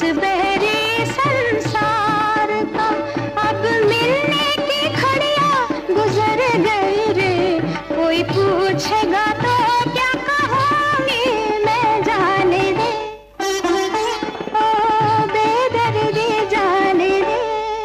बहरे संसार का। अब मिलने की घड़ियां गुजर गई रे, कोई पूछेगा तो क्या कहूँगी मैं, जाने दे ओ बेदर्दी, जाने दे।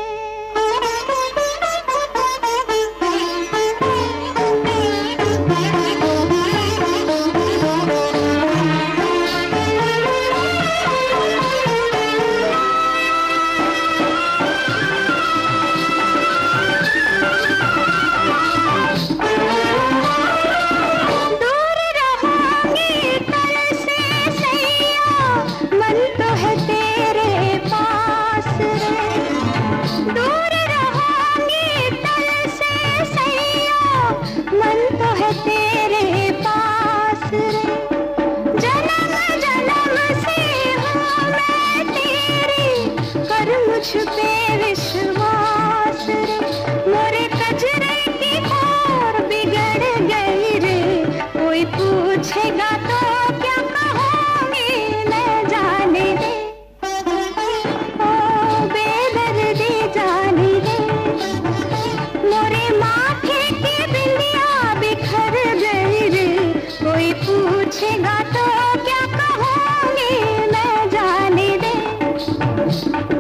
तेरे पास रे, जन्म जन्म से हूँ मैं तेरी, कर मुझ पे विश्वास रे। मोरे कजरे की ओर बिगड़ गई रे, कोई पूछेगा तो क्या कहूँगी मैं, जाने दे ओ बेदर्दी, जाने दे। मोरे माथे की बिंदिया बिखर गई रे, कोई पूछेगा तो क्या कहूँगी मैं, जाने दे।